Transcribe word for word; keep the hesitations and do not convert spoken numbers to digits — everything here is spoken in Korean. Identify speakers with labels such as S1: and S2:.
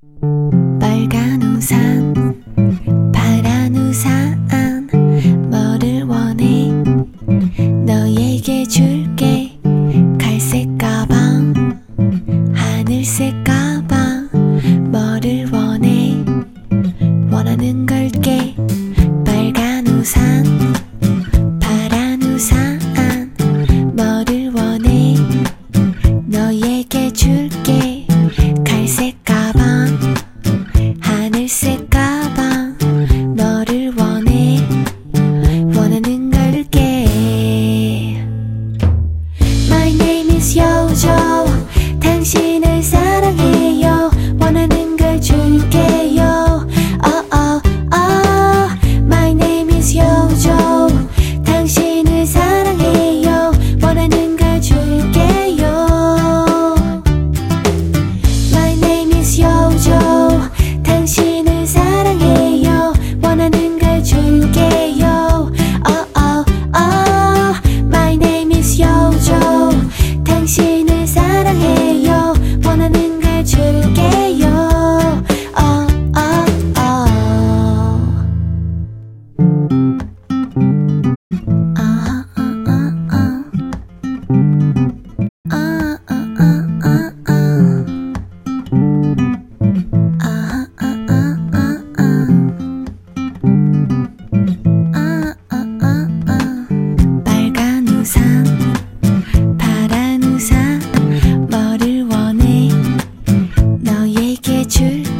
S1: 빨간 우산 파란 우산 뭐를 원해 너에게 줄게 갈색 가방 하늘색 가방 뭐를 원해 원하는 걸게 빨간 우산 파란 우산 뭐를 원해 너에게 줄게 갈색 가방 하늘색 가방 뭐를 원해 원하는 걸게 My name is Yojo 당신을 사랑해요 원하는 걸 줄게요 oh, oh, oh. My name is Yojo 당신을 사랑해요 원하는 걸 줄게요 My name is Yojo 당신을 사랑해요 원하는 걸 줄게요 oh, oh, oh. My name is Yojo 당신을 사랑해요 원하는 걸 줄게요 oh, oh, oh. Uh, uh, uh, uh. Uh, uh, uh, uh, uh. Uh, uh, uh, uh, uh. Uh, uh, uh, uh. 빨간 우산 파란 우산 뭐를 원해 너에게 줄